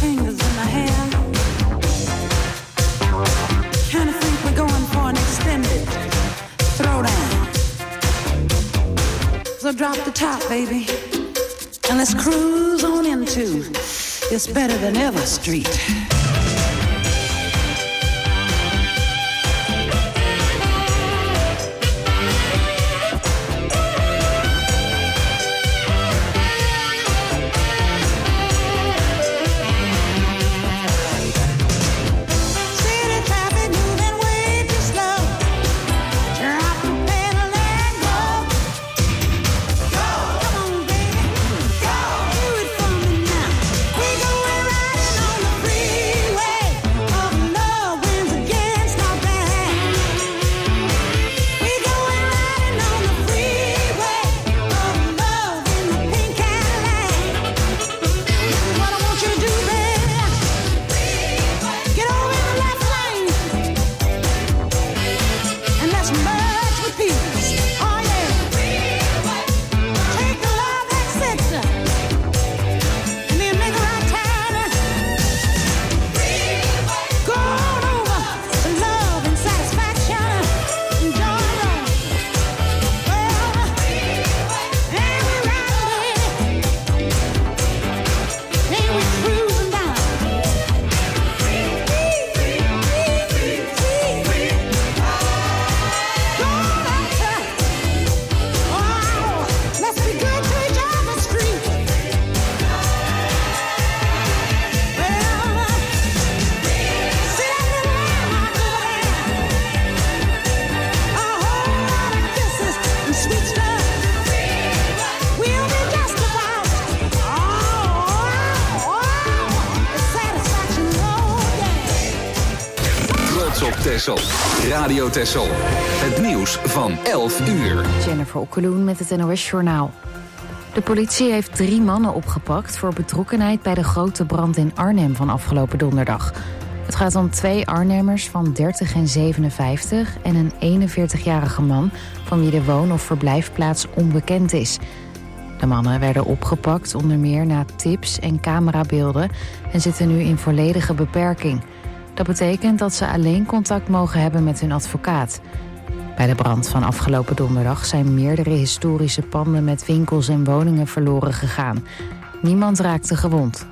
fingers in my hair. Kinda think we're going for an extended throwdown. So drop the top, baby, and let's cruise on into It's Better Than Ever Street. Texel. Radio Texel. Het nieuws van 11 uur. Jennifer Okkeloen met het NOS-journaal. De politie heeft 3 mannen opgepakt voor betrokkenheid bij de grote brand in Arnhem van afgelopen donderdag. Het gaat om 2 Arnhemmers van 30 en 57 en een 41-jarige man van wie de woon- of verblijfplaats onbekend is. De mannen werden opgepakt onder meer na tips en camerabeelden en zitten nu in volledige beperking. Dat betekent dat ze alleen contact mogen hebben met hun advocaat. Bij de brand van afgelopen donderdag zijn meerdere historische panden met winkels en woningen verloren gegaan. Niemand raakte gewond.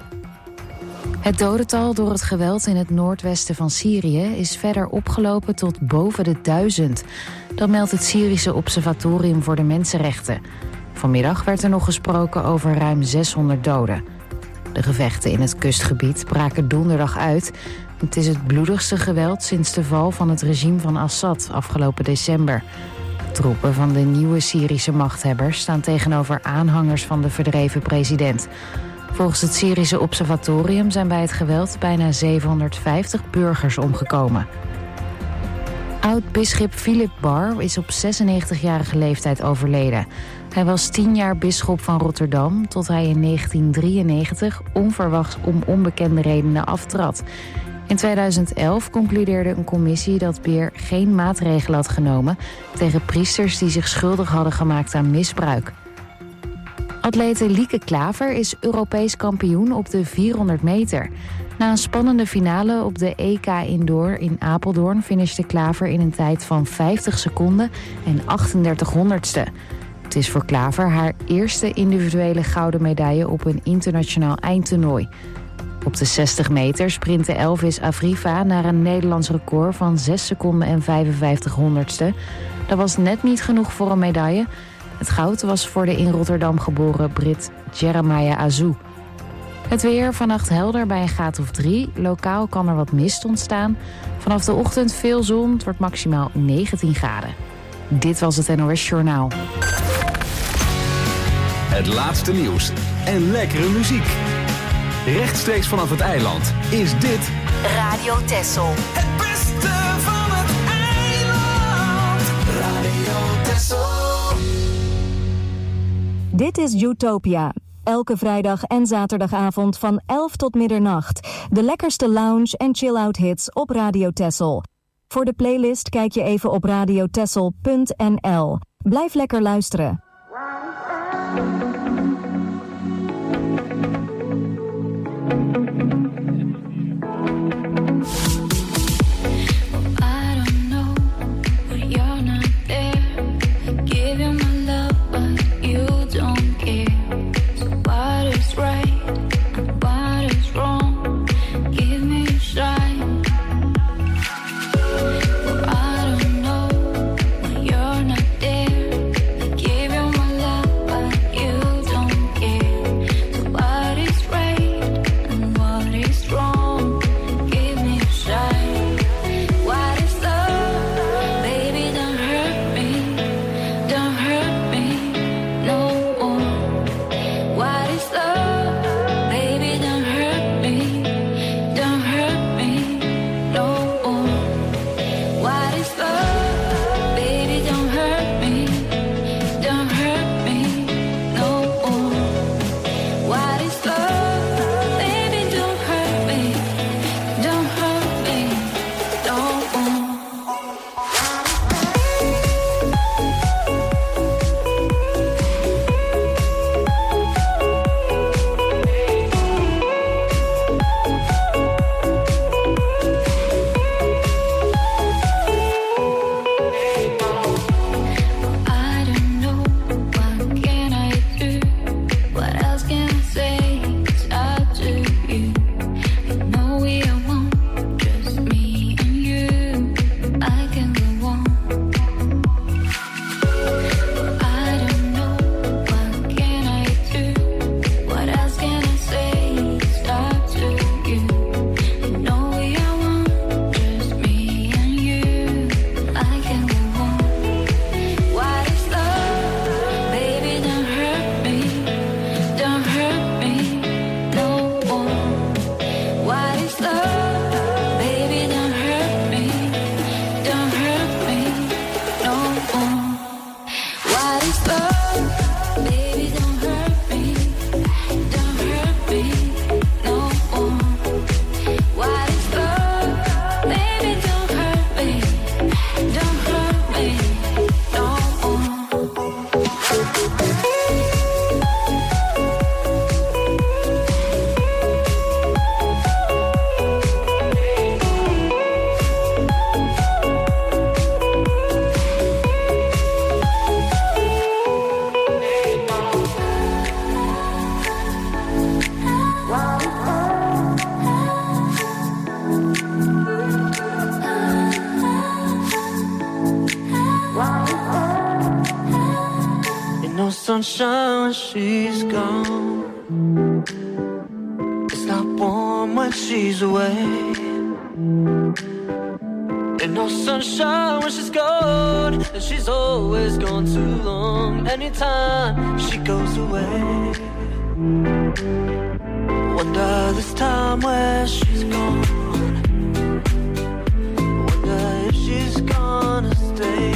Het dodental door het geweld in het noordwesten van Syrië is verder opgelopen tot boven de 1000. Dat meldt het Syrische Observatorium voor de Mensenrechten. Vanmiddag werd er nog gesproken over ruim 600 doden. De gevechten in het kustgebied braken donderdag uit. Het is het bloedigste geweld sinds de val van het regime van Assad afgelopen december. Troepen van de nieuwe Syrische machthebbers staan tegenover aanhangers van de verdreven president. Volgens het Syrische Observatorium zijn bij het geweld bijna 750 burgers omgekomen. Oud-bisschop Philip Bar is op 96-jarige leeftijd overleden. Hij was 10 jaar bisschop van Rotterdam tot hij in 1993 onverwachts om onbekende redenen aftrad. In 2011 concludeerde een commissie dat Beer geen maatregelen had genomen tegen priesters die zich schuldig hadden gemaakt aan misbruik. Atlete Lieke Klaver is Europees kampioen op de 400 meter. Na een spannende finale op de EK Indoor in Apeldoorn finishte Klaver in een tijd van 50 seconden en 38 honderdste. Het is voor Klaver haar eerste individuele gouden medaille op een internationaal eindtoernooi. Op de 60 meter sprintte Elvis Afriva naar een Nederlands record van 6 seconden en 55 honderdste. Dat was net niet genoeg voor een medaille. Het goud was voor de in Rotterdam geboren Brit Jeremiah Azou. Het weer vannacht helder bij een graad of 3. Lokaal kan er wat mist ontstaan. Vanaf de ochtend veel zon, het wordt maximaal 19 graden. Dit was het NOS Journaal. Het laatste nieuws en lekkere muziek. Rechtstreeks vanaf het eiland is dit Radio Texel. Het beste van het eiland. Radio Texel. Dit is Utopia. Elke vrijdag en zaterdagavond van 11 tot middernacht. De lekkerste lounge en chill-out hits op Radio Texel. Voor de playlist kijk je even op radiotexel.nl. Blijf lekker luisteren. sunshine when she's gone. It's not warm when she's away. Ain't no sunshine when she's gone, and she's always gone too long. Anytime she goes away, wonder this time where she's gone. Wonder if she's gonna stay.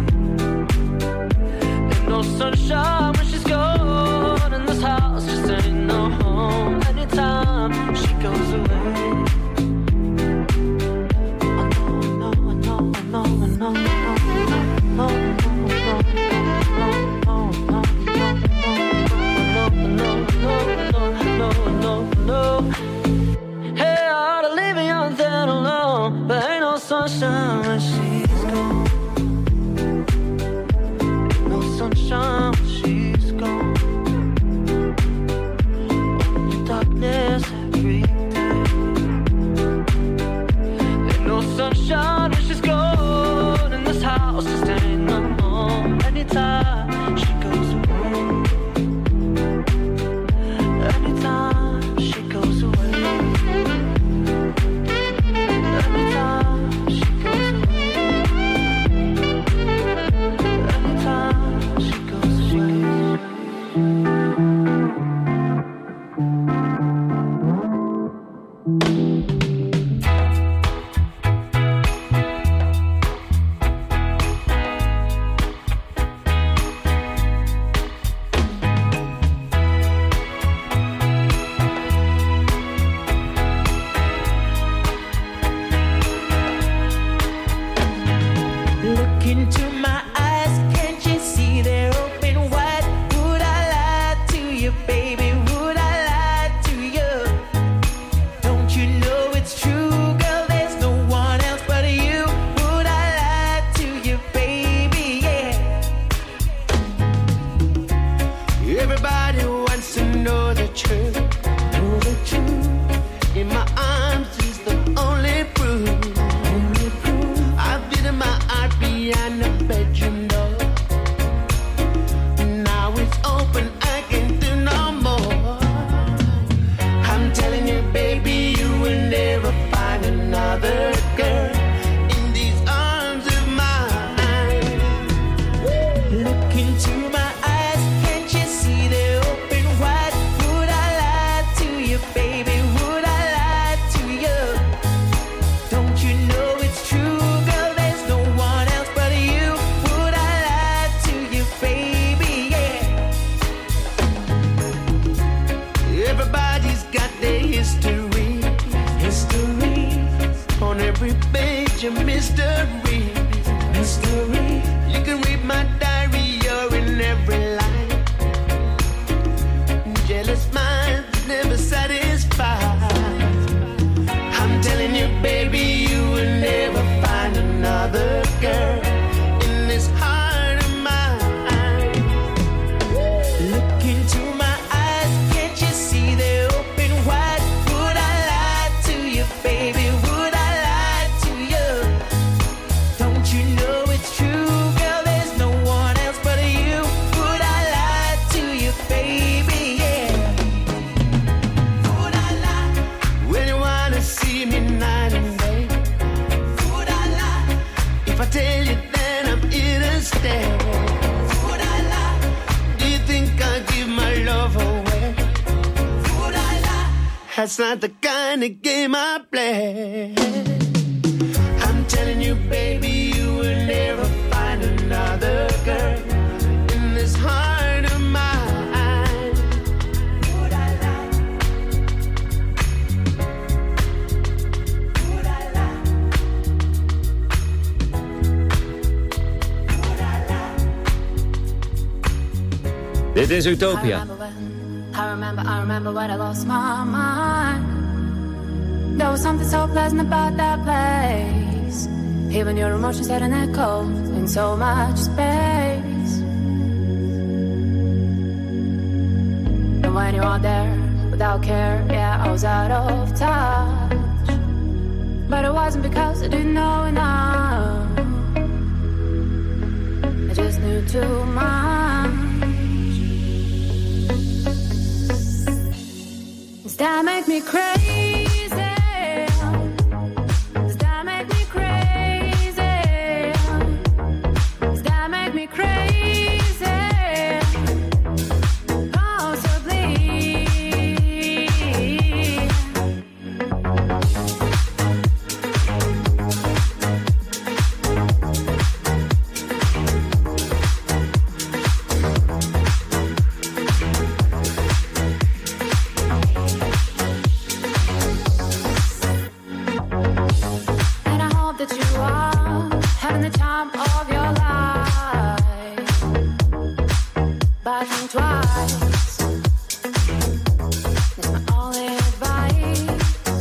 Ain't no sunshine when she's gone, and this house just ain't no home. Anytime she goes away, sunshine when she's gone. No sunshine when she's gone. Only darkness every day. Ain't no sunshine when she's gone, and this house just ain't no home. Anytime she goes away, anytime she goes away. That's not the kind of game I play. I'm telling you, baby, you will never find another girl in this heart of mine. Would I lie? Would I lie? Would I lie? Dit is Utopia. I remember when I lost my mind. There was something so pleasant about that place. Even your emotions had an echo in so much space. And when you are there without care, yeah, I was out of touch. But it wasn't because I didn't know enough. I just knew too much. that make me crazy? Does that make me crazy? Does that make me crazy? Possibly. And I hope that you are having the time of your life. But think twice. That's my only advice.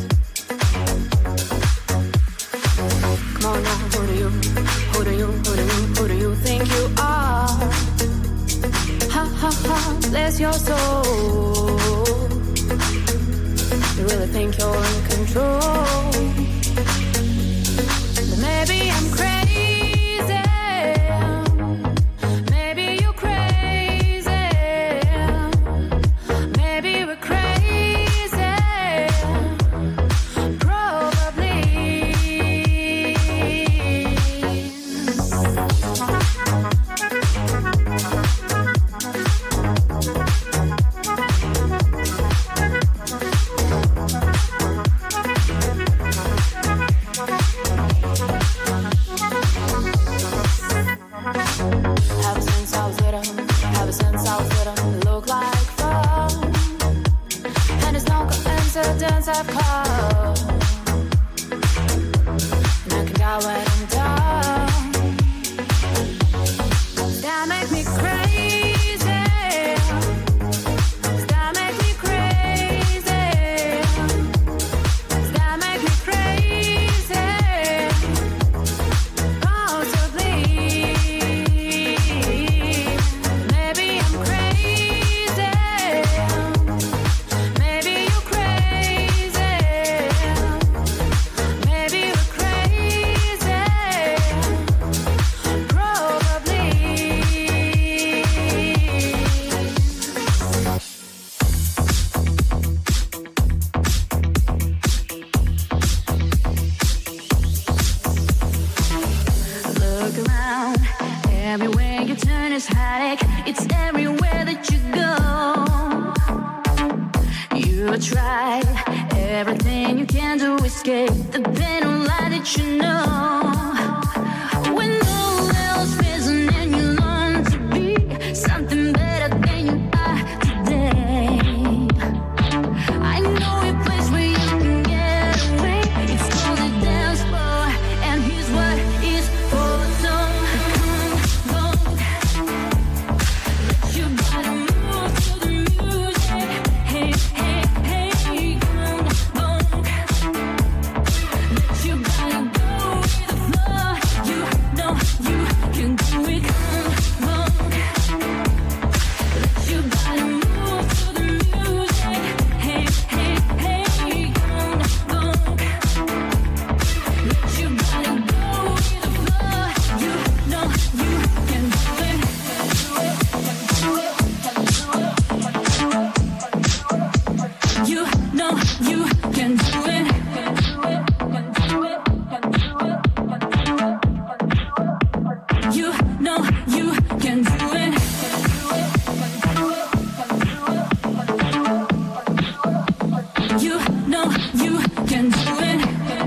Come on now, who do you think you are? Ha ha ha, bless your soul. You really think you're in control? But maybe I'm crazy. Maybe you're crazy. Maybe we're crazy. Probably. Ever since I was little, look like fun. And it's no coincidence I've come. And I can die when I'm done. That make me crazy. That make me crazy. That make me crazy. Possibly. Maybe I'm crazy. Maybe you're crazy. Maybe we're crazy. Probably. Look around, everywhere you turn is heartache. It's everywhere that you go. You try everything you can to escape the pain of life that you know. When all else risen and you learn to be something better than you are today. I know a place where you can get away. It's called a dance floor, and here's what it's for. So come on, let your body move to the music. Hey, hey, hey, come on, let your body go with the flow. You know you can do it. Come on, let your body move to the music. Hey, hey, hey, come on, let your body go with the flow. You know you can do it. You know you can do it. You know you can do it. You know you can do it.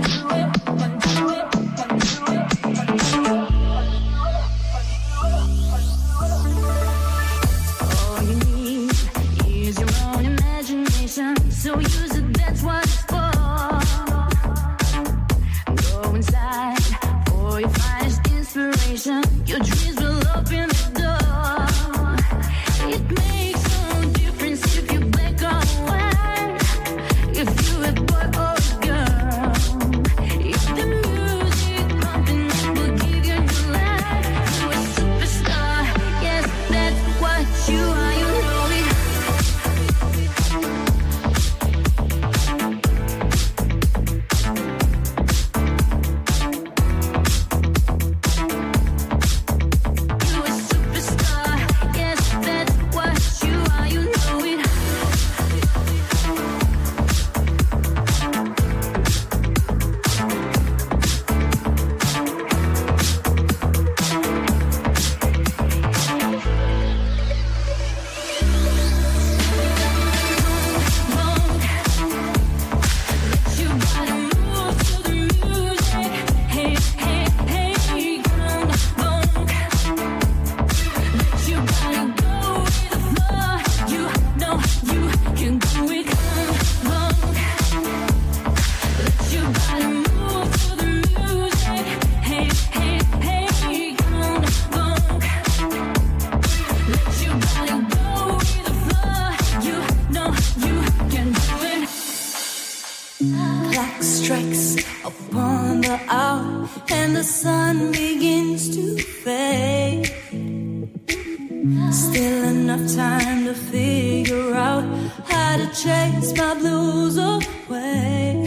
All you need is your own imagination. So use it, that's what it's for. Go inside for your finest inspiration. Your dreams will open the door. It makes no difference if you're black or white, if you're a boy or a girl. strikes upon the hour and the sun begins to fade. Still enough time to figure out how to chase my blues away.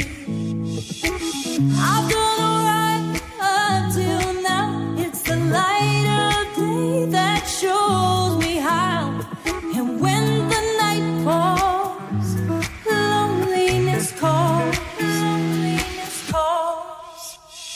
I've done alright up till now. It's the light of day that shows me how. And when the night falls, loneliness calls. Loneliness calls.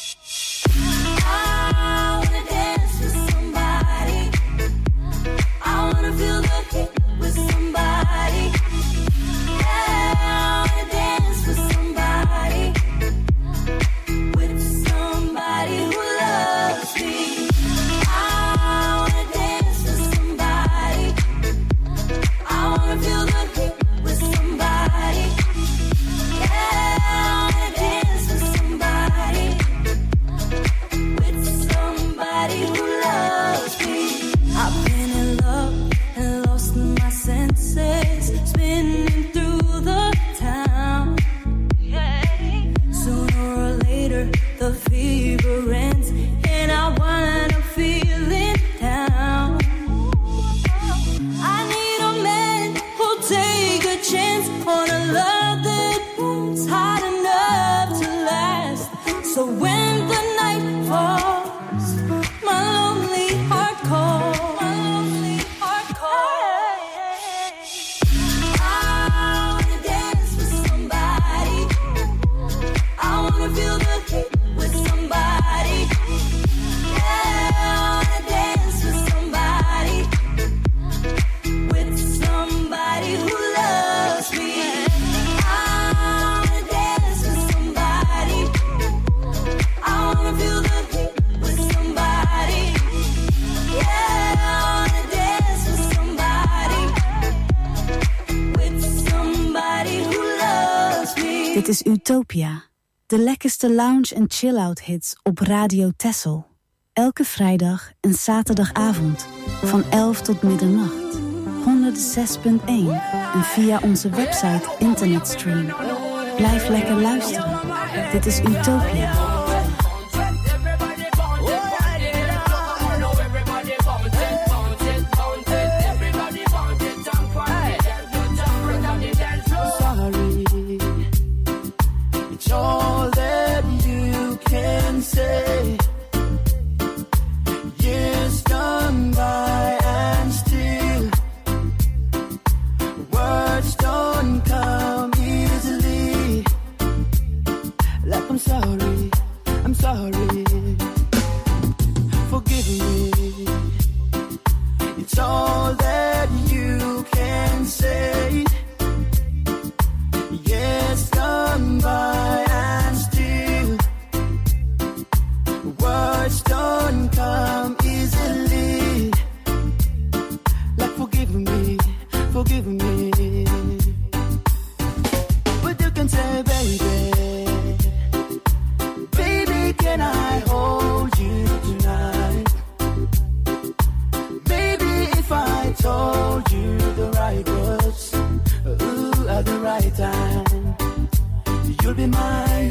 I wanna dance with somebody. I wanna feel the heat with somebody. Yeah, I wanna dance with somebody. With somebody who loves me. I wanna dance with somebody. I wanna feel the heat with somebody. Yeah, I wanna dance with somebody. With somebody who loves me. I've been in love and lost my senses, spinning through the town. Sooner or later, the fever ends, and I wind up feeling down. I need a man who'll take a chance on a love that burns hot enough to last. So when the night falls, my lonely heart calls. My lonely heart calls. I wanna dance with somebody. I wanna feel the heat with somebody. Yeah, I wanna dance with somebody. With somebody who loves me. I wanna dance with somebody. I wanna feel the heat with somebody. Yeah, I wanna dance with somebody. With somebody who loves me. Dit is Utopia. De lekkerste lounge- en chill-out hits op Radio Texel. Elke vrijdag en zaterdagavond van 11 tot middernacht. 106.1 en via onze website internetstream. Blijf lekker luisteren. Dit is Utopia. It's all that you can say. Years gone by and still words don't come easily. Like I'm sorry, forgive me. It's all that you can say. Years gone by and still words don't come easily. Like forgive me. But you can say, baby, can I hold you tonight? Maybe if I told you the right words, at the right time, you'll be mine.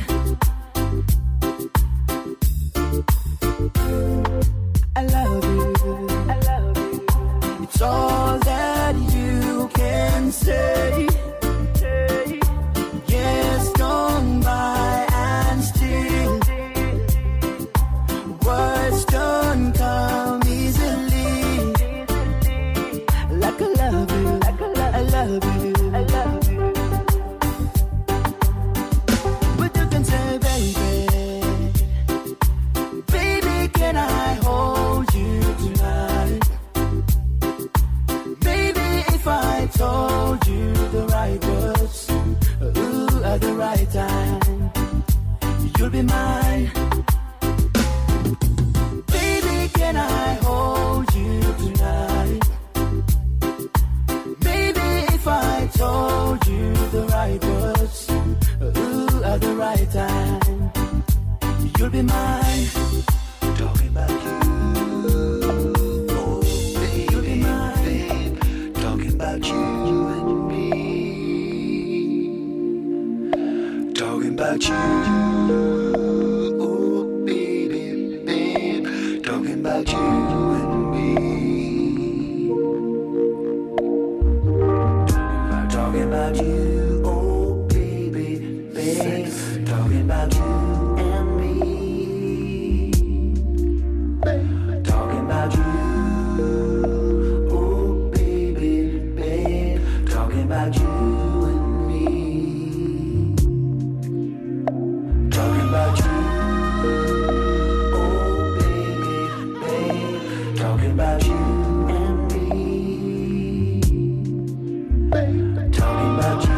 I love you. It's all that you can say. Years gone by and still words don't come easily. Like I love you, I love you. But you can say, baby, can I hold you tonight? Maybe if I told you the right words, at the right time, you'll be mine. Baby, can I hold you tonight? Maybe if I told you the right words, at the right time, you'll be mine. Talking about you. Oh, babe, you'll be mine. Babe, talking about you and me. Talking about you. Talking about you and me. Talking about you. Oh, baby, babe. Talking about you and me. Talking about you. Oh, baby, babe. Talking about you and me. Talking about you.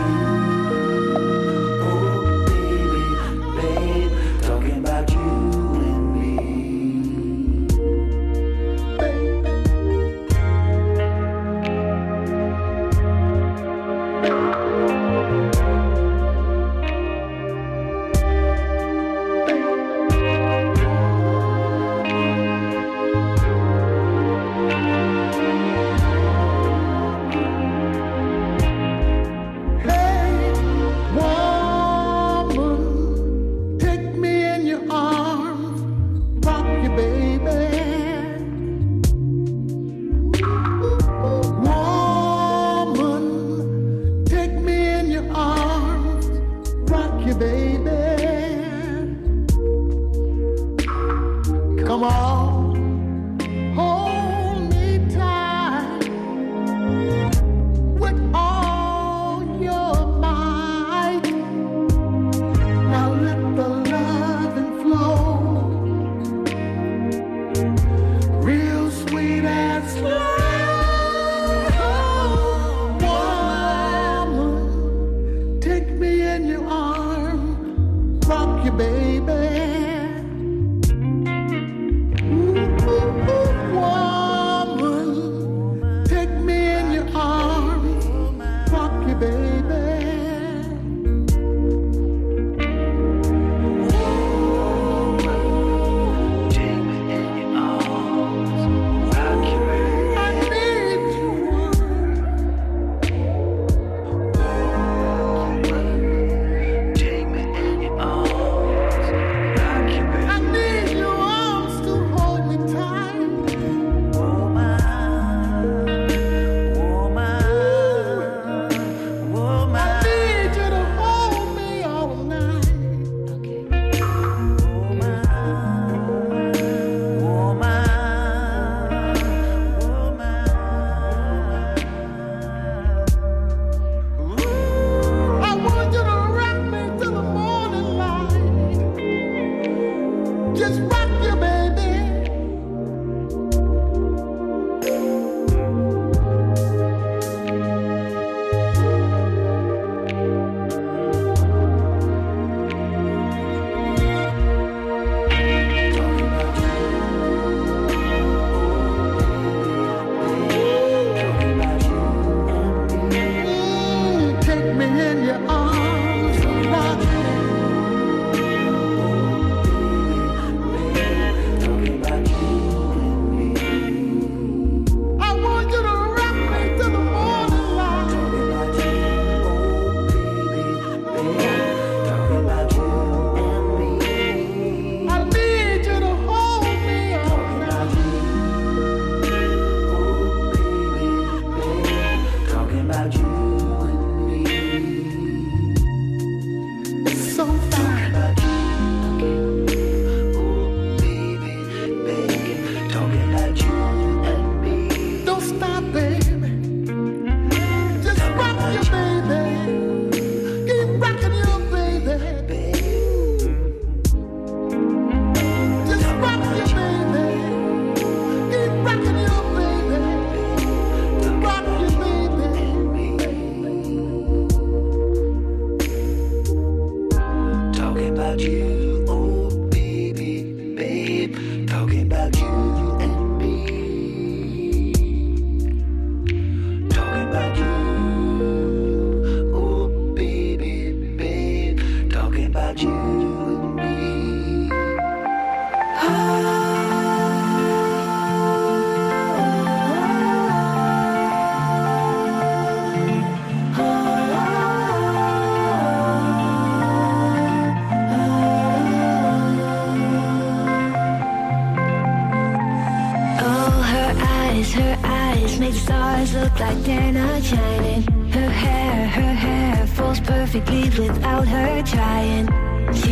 make the stars look like they're not shining. Her hair falls perfectly without her trying.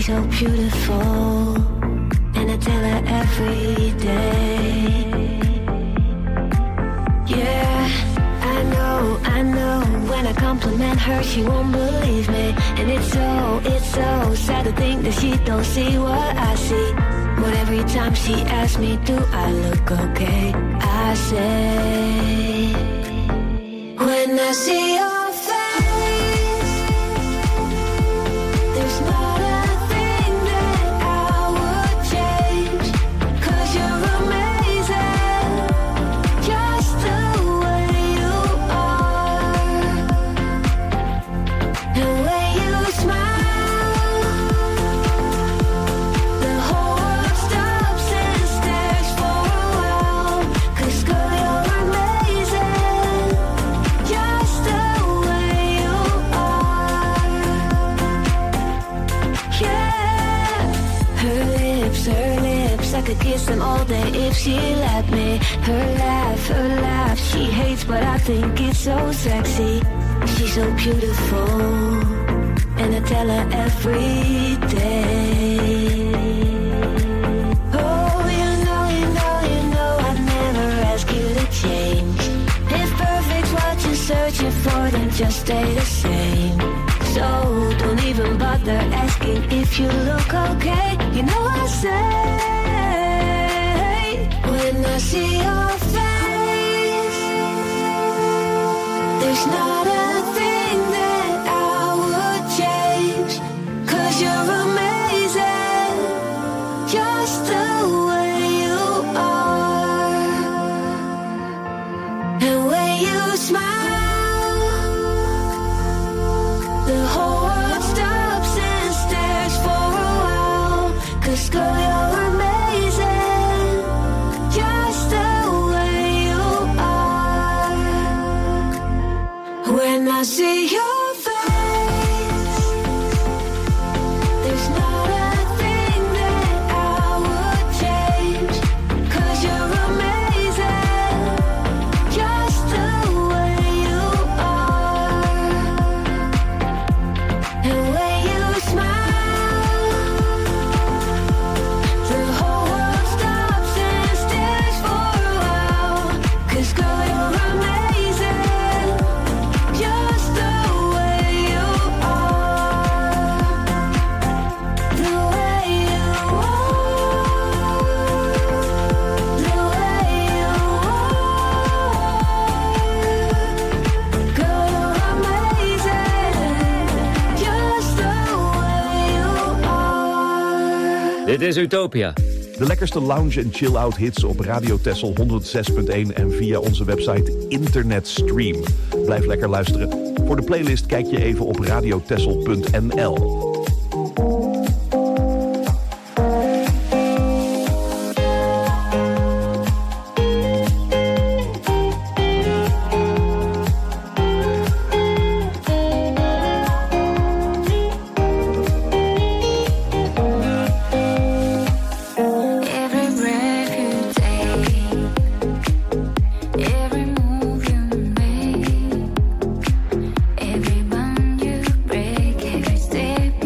she's so beautiful, and I tell her every day. Yeah, I know, when I compliment her she won't believe me. And it's so sad to think that she don't see what I see. But every time she asks me, do I look okay? I say, when I see your face, there's not a thing that I would change. 'Cause you're amazing, just the way you are. And when you smile, the whole world stops and stares for a while. 'Cause girl, you're amazing, just the way you are. Yeah, her lips, I could kiss them all day if she let me. Her laugh, she hates but I think it's so sexy. She's so beautiful, and I tell her every day. Oh, you know, I'd never ask you to change. If perfect's what you're searching for, then just stay the same. So don't even bother asking if you look okay. You know I say, when I see your face, there's not a thing that I would change. 'Cause you're amazing, just the way you are. And when you smile, the whole world stops and stares for a while. 'Cause girl, you're amazing, just the way you are. When I see your face, there's not a thing that I would change. 'Cause you're amazing, just the way you are. And when you smile, the whole world stops and stares for a while. 'Cause girl, you're amazing, just the way you are. The way you are. The way you are. Girl, you're amazing, just the way you are. Dit is Utopia. De lekkerste lounge- en chill-out hits op Radio Texel 106.1 en via onze website Internetstream. Blijf lekker luisteren. Voor de playlist kijk je even op radiotexel.nl. Every breath you take, every move you make, every bond you break, every step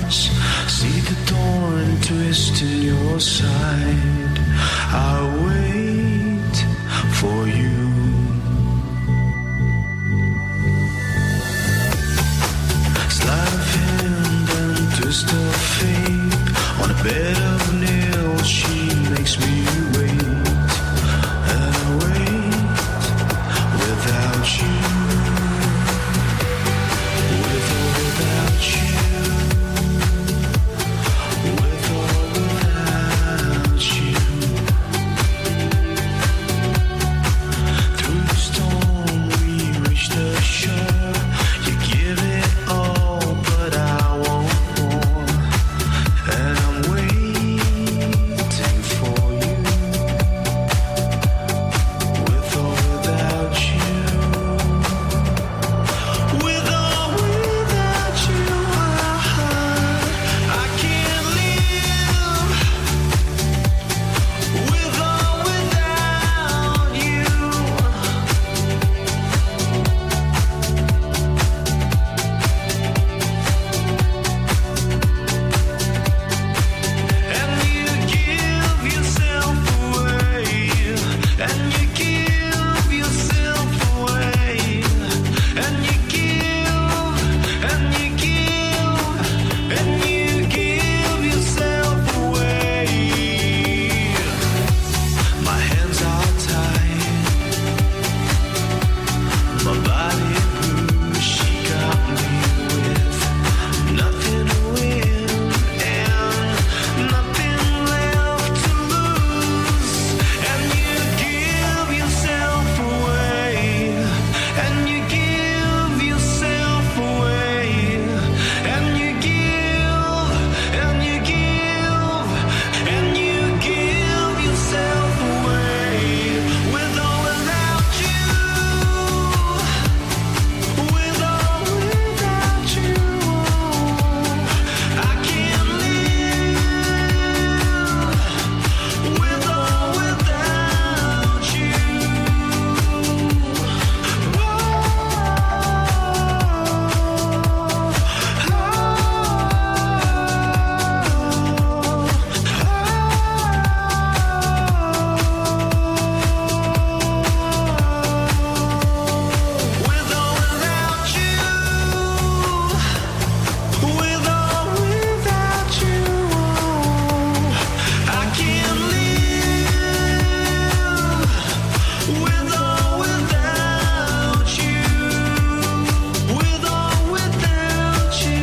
stars. See the thorn twist in your side. I'll wait for you. Sleight of hand and twist of fate. On a bed of nails, she makes me wait. And I wait without you. With or without you. With or without you. Through the storm we reach the shore. You give it all, but I want more. And I'm waiting for you. With or without you. With or without you, I can't live. With or without you. And you give yourself away. And you give yourself away. And you give, and you give, and you give yourself away. My hands are tied. My body bruised. She got me with nothing to win and nothing left to lose. And you give yourself away. And you give yourself away. And you give, and you give, and you give yourself away. With or without you. With or without you. I can't live. With or without you. With or without you. With or without you. I can't live. With or without you. With or without you.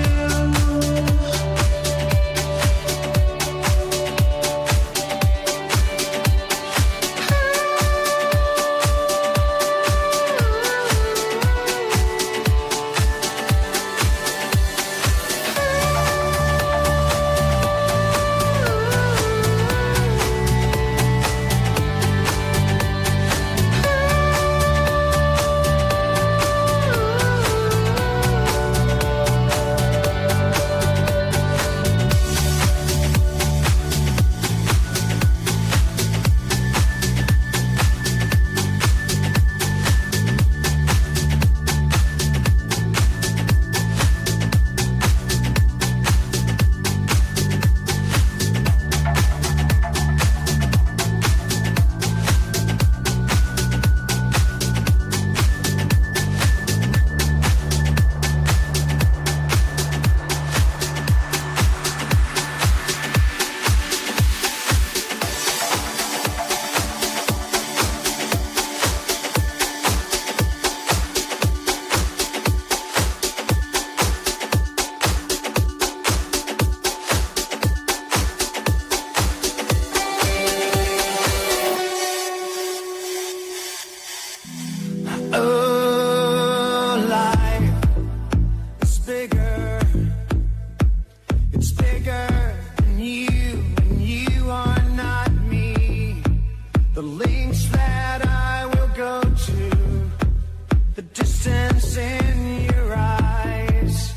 Oh, life is bigger. It's bigger than you, and you are not me. The links that I will go to, the distance in your eyes.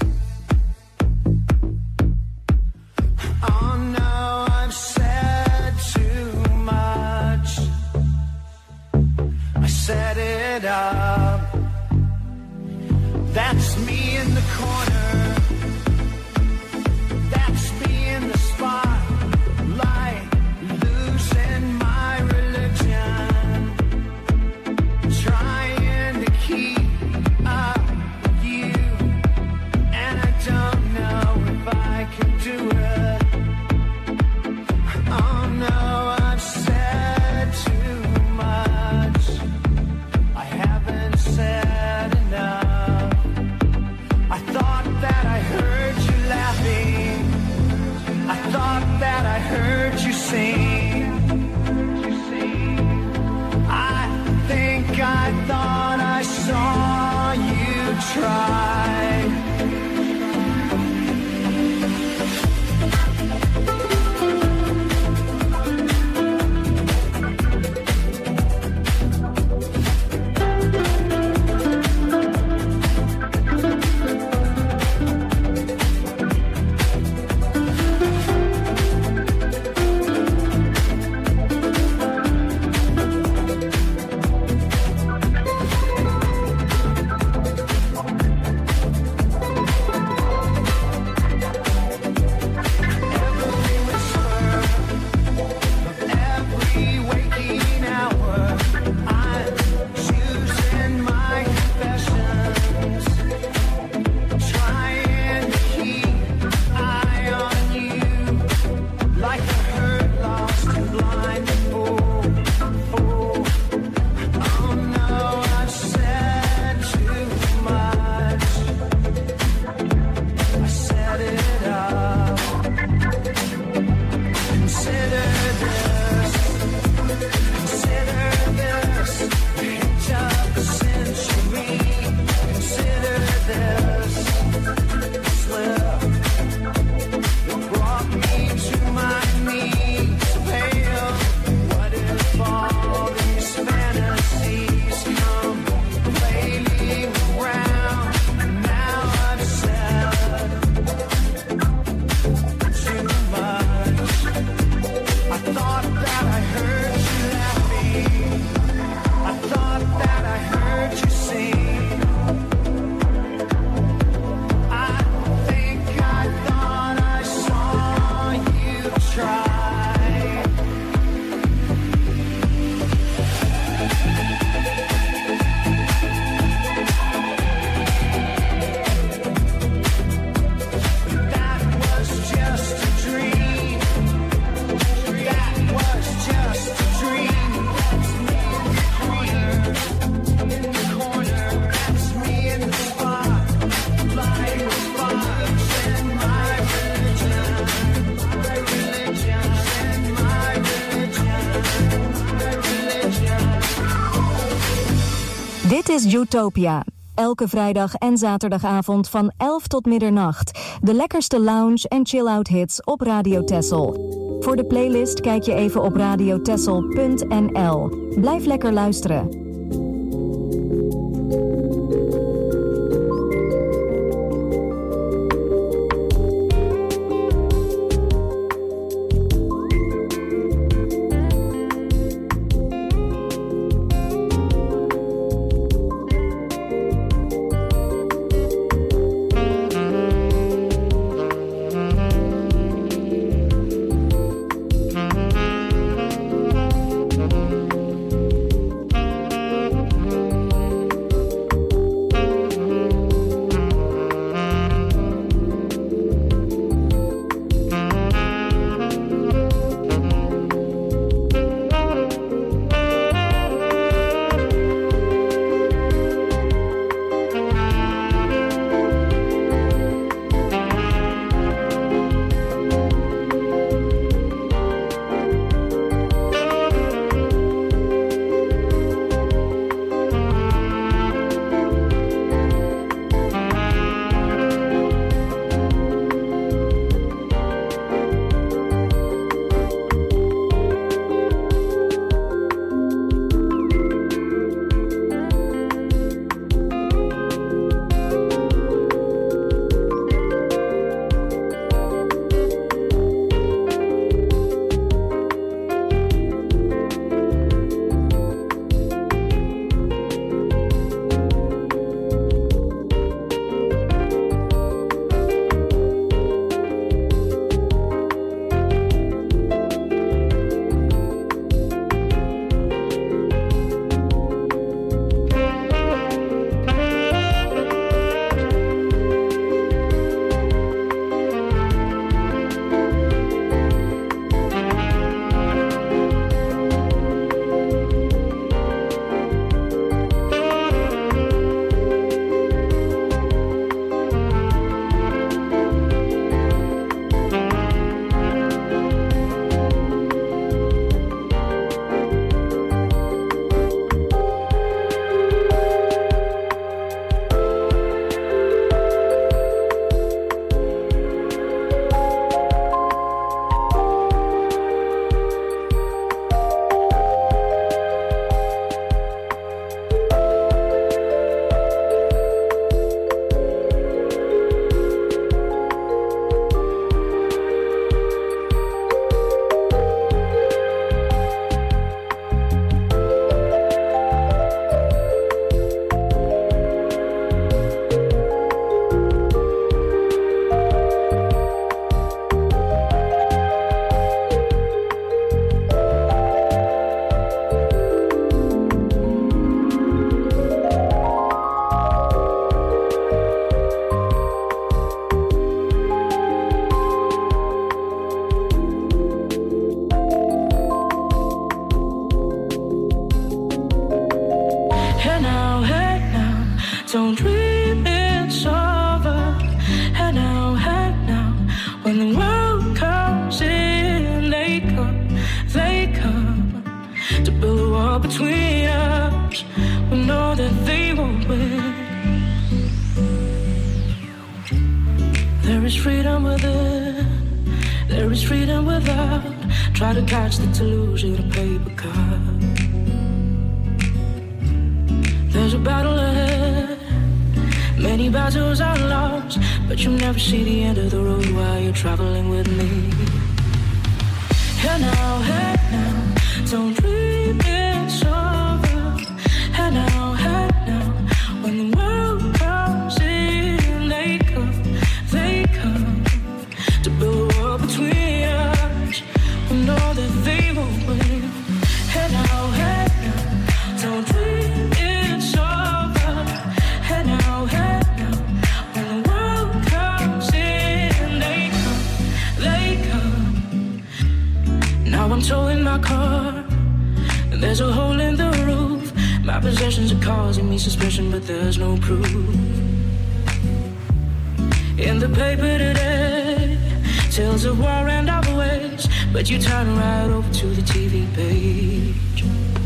Oh no, I've said too much. I set it up. That's me in the corner. do it. Oh no, I've said too much. I haven't said enough. I thought that I heard you laughing. I thought that I heard you sing. I think I thought I saw you try. Dit is Utopia. Elke vrijdag en zaterdagavond van 11 tot middernacht. De lekkerste lounge en chill-out hits op Radio Texel. Voor de playlist kijk je even op radiotexel.nl. Blijf lekker luisteren. When the world comes in, they come to build a wall between us. We know that they won't win. There is freedom within, there is freedom without. Try to catch the delusion of a paper cup. There's a battle ahead, many battles are lost, but you never see the end of the road while you're traveling with me. Hey now, don't dream it's over. Hey now, when the world comes in, they come to build a wall between us. We know that they won't win. Hey now, don't dream it's over. Hey now, when the world comes in, they come. Now I'm towing my car, and there's a hole in the roof. My possessions are causing me suspicion, but there's no proof. In the paper today, tales of war and our ways, but you turn right over to the TV page.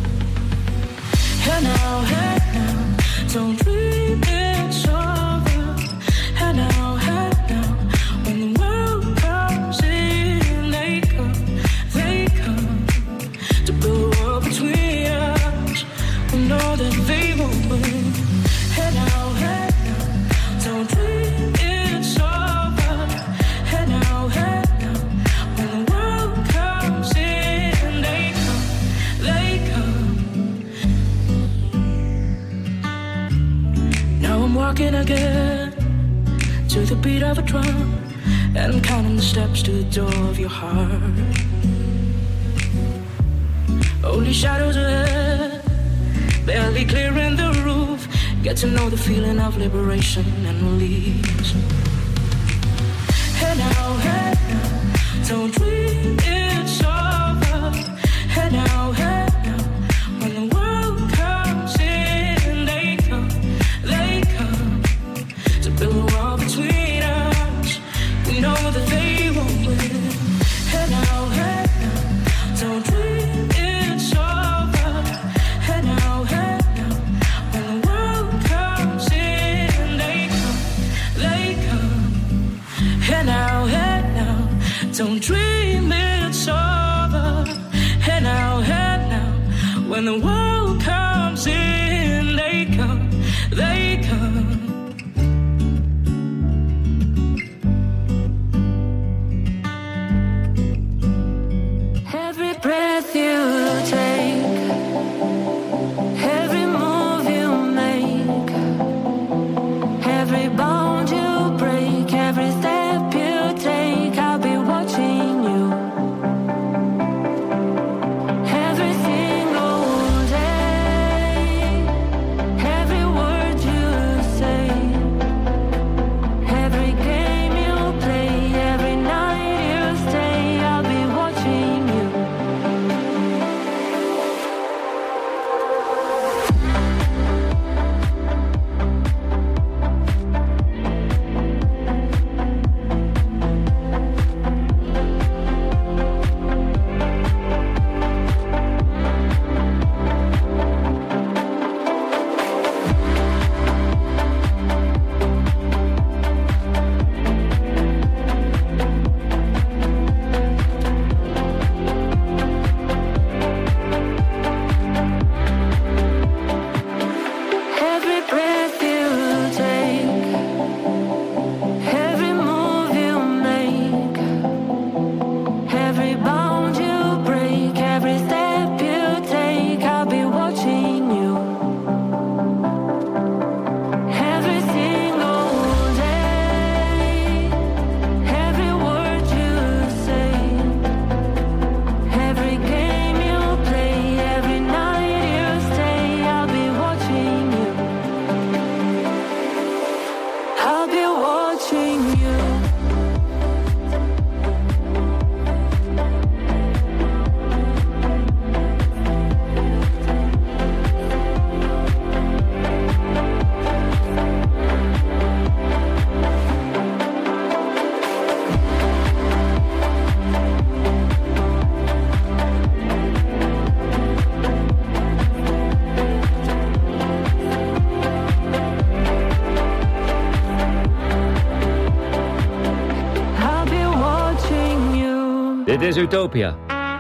Hey now, don't dream it's over. Hey now, when the world comes in, they come to build a wall between us. We know that they won't win. Hey now, don't dream it's over. Hey now, when the world comes in, they come. Now I'm walking again to the beat of a drum, and I'm counting the steps to the door of your heart. Only shadows ahead, barely clearing the roof. Get to know the feeling of liberation and release. Hey now, don't dream it's over. Hey now, when the world comes in, they come to build a wall between us. We know that they won't win. Hey now, don't dream it's over. Hey now, when the world comes in, they come. Hey now, don't dream it's over. Hey now, when the world comes in, they come. Every breath you take, every move you make, every bond you break, every step you take, I'll be watching you. Every single Dit is Utopia.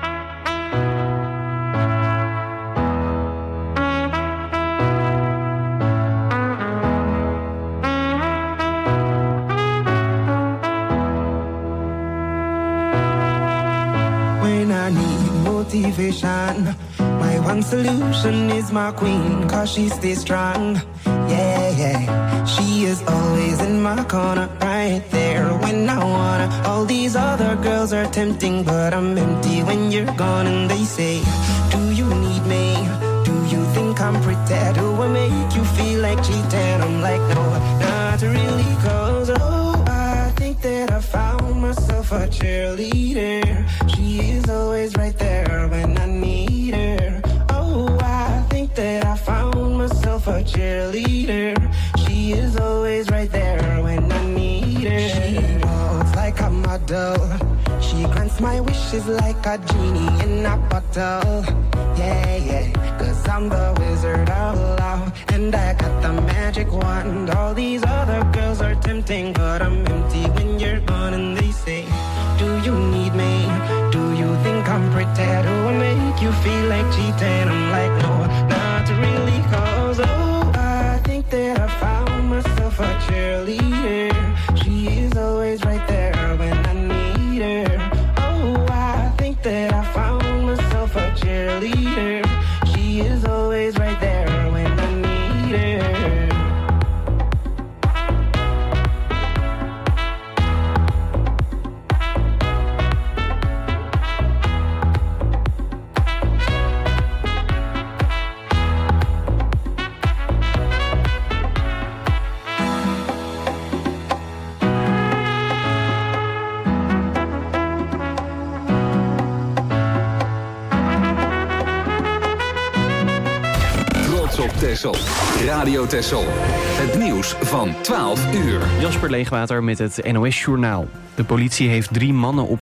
When I need motivation, my one solution is my queen, 'cause she stays strong. Yeah, yeah. She is always in my corner, right there when I wanna. All these other girls are tempting, but I'm empty when you're gone. And they say, do you need me? Do you think I'm pretty? Do I make you feel like cheating? I'm like, no, not really, 'cause oh, I think that I found myself a cheerleader. She is always right there when I need her. Oh, I think that I found myself a cheerleader. She is always right there when I need her. She walks like a model. She grants my wishes like a genie in a bottle. Yeah, yeah, 'cause I'm the wizard of love, and I got the magic wand. All these other girls are tempting, but I'm empty when you're gone. And they say, do you need me? Do you think I'm pretty? Do I make you feel like cheating? I'm like, no, not really, 'cause oh, I think that I found myself a cheerleader. She is always right there when I need her. Oh, I think that I found myself a cheerleader. She is always right there when I need her. Op Texel. Radio Texel. Het nieuws van 12 uur. Jasper Leegwater met het NOS Journaal. De politie heeft 3 mannen